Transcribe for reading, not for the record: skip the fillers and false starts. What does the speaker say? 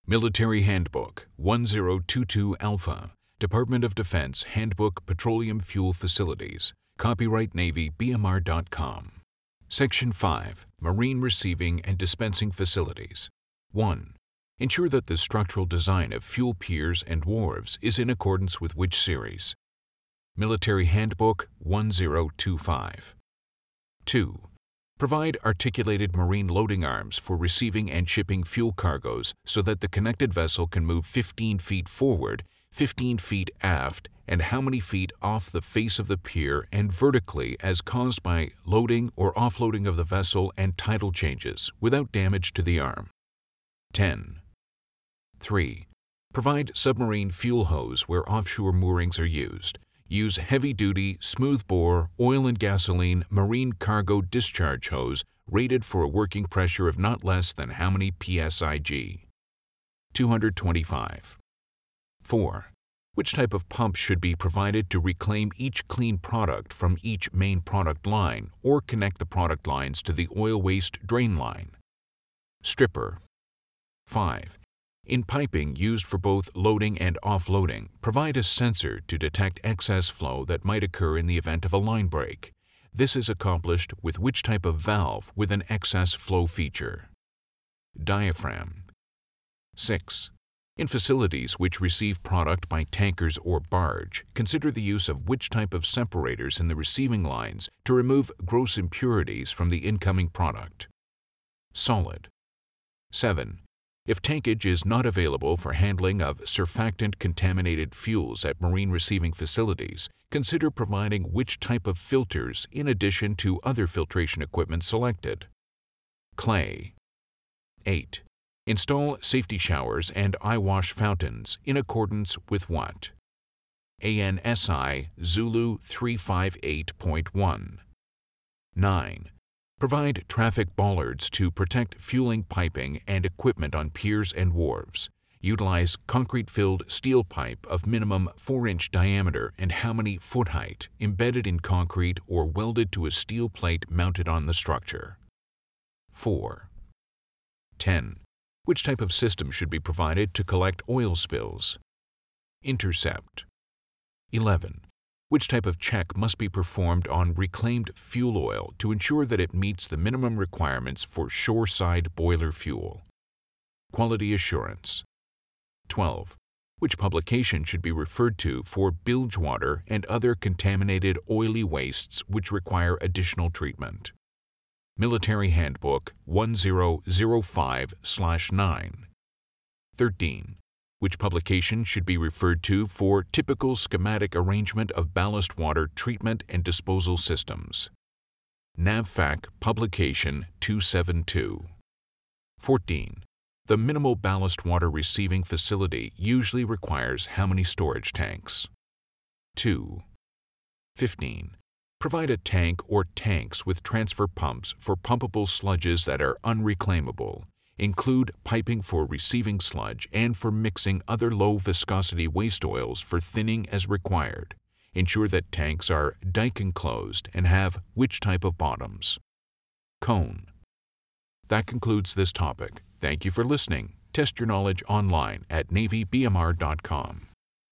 Military Handbook 1022 Alpha, Department of Defense Handbook Petroleum Fuel Facilities, copyright Navy BMR.com. Section 5. Marine Receiving and Dispensing Facilities. 1. Ensure that the structural design of fuel piers and wharves is in accordance with which series? Military Handbook 1025. 2. Provide articulated marine loading arms for receiving and shipping fuel cargoes so that the connected vessel can move 15 feet forward, 15 feet aft, and how many feet off the face of the pier and vertically as caused by loading or offloading of the vessel and tidal changes without damage to the arm. 10. 3. Provide submarine fuel hose where offshore moorings are used. Use heavy-duty, smooth-bore, oil and gasoline marine cargo discharge hose rated for a working pressure of not less than how many psig? 225. 4. Which type of pump should be provided to reclaim each clean product from each main product line or connect the product lines to the oil waste drain line? Stripper. 5. In piping used for both loading and offloading, provide a sensor to detect excess flow that might occur in the event of a line break. This is accomplished with which type of valve with an excess flow feature? Diaphragm. 6. In facilities which receive product by tankers or barge, consider the use of which type of separators in the receiving lines to remove gross impurities from the incoming product? Solid. 7. If tankage is not available for handling of surfactant-contaminated fuels at marine receiving facilities, consider providing which type of filters in addition to other filtration equipment selected? Clay. 8. Install safety showers and eyewash fountains in accordance with what? ANSI Zulu 358.1. 9. Provide traffic bollards to protect fueling piping and equipment on piers and wharves. Utilize concrete-filled steel pipe of minimum 4-inch diameter and how many foot height embedded in concrete or welded to a steel plate mounted on the structure? 4. 10. Which type of system should be provided to collect oil spills? Intercept. 11. Which type of check must be performed on reclaimed fuel oil to ensure that it meets the minimum requirements for shoreside boiler fuel? Quality assurance. 12. Which publication should be referred to for bilge water and other contaminated oily wastes which require additional treatment? Military Handbook 1005/9. 13. Which publication should be referred to for typical schematic arrangement of ballast water treatment and disposal systems? NAVFAC Publication 272. 14. The minimal ballast water receiving facility usually requires how many storage tanks? 2. 15. Provide a tank or tanks with transfer pumps for pumpable sludges that are unreclaimable. Include piping for receiving sludge and for mixing other low-viscosity waste oils for thinning as required. Ensure that tanks are dike-enclosed and have which type of bottoms? Cone. That concludes this topic. Thank you for listening. Test your knowledge online at NavyBMR.com.